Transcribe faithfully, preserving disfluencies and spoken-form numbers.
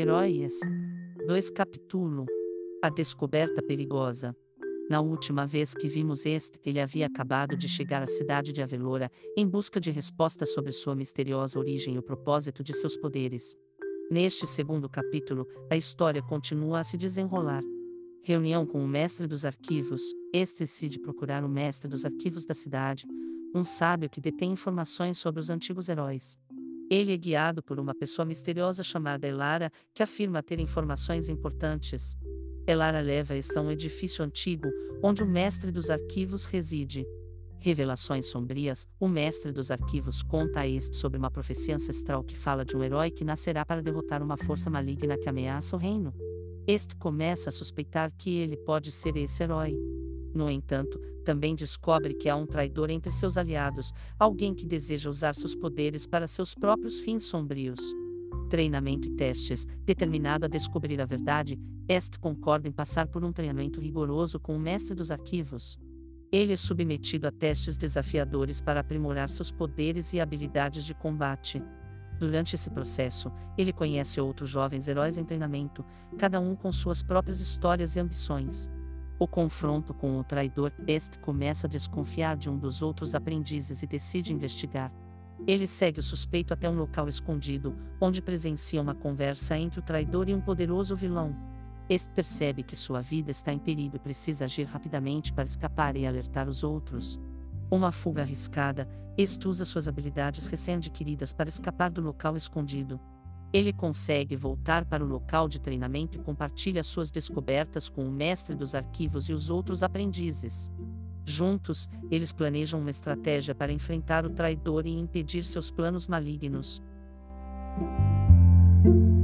heróis. dois Capítulo. A descoberta perigosa. Na última vez que vimos este, ele havia acabado de chegar à cidade de Avelora, em busca de respostas sobre sua misteriosa origem e o propósito de seus poderes. Neste segundo capítulo, a história continua a se desenrolar. Reunião com o mestre dos arquivos. Este decide procurar o mestre dos arquivos da cidade, um sábio que detém informações sobre os antigos heróis. Ele é guiado por uma pessoa misteriosa chamada Elara, que afirma ter informações importantes. Elara leva-este a um edifício antigo, onde o mestre dos arquivos reside. Revelações sombrias. O mestre dos arquivos conta a este sobre uma profecia ancestral que fala de um herói que nascerá para derrotar uma força maligna que ameaça o reino. Este começa a suspeitar que ele pode ser esse herói. No entanto, também descobre que há um traidor entre seus aliados, alguém que deseja usar seus poderes para seus próprios fins sombrios. Treinamento e testes. Determinado a descobrir a verdade, este concorda em passar por um treinamento rigoroso com o mestre dos arquivos. Ele é submetido a testes desafiadores para aprimorar seus poderes e habilidades de combate. Durante esse processo, ele conhece outros jovens heróis em treinamento, cada um com suas próprias histórias e ambições. O confronto com o traidor. Este começa a desconfiar de um dos outros aprendizes e decide investigar. Ele segue o suspeito até um local escondido, onde presencia uma conversa entre o traidor e um poderoso vilão. Este percebe que sua vida está em perigo e precisa agir rapidamente para escapar e alertar os outros. Uma fuga arriscada. Este usa suas habilidades recém-adquiridas para escapar do local escondido. Ele consegue voltar para o local de treinamento e compartilha suas descobertas com o mestre dos arquivos e os outros aprendizes. Juntos, eles planejam uma estratégia para enfrentar o traidor e impedir seus planos malignos.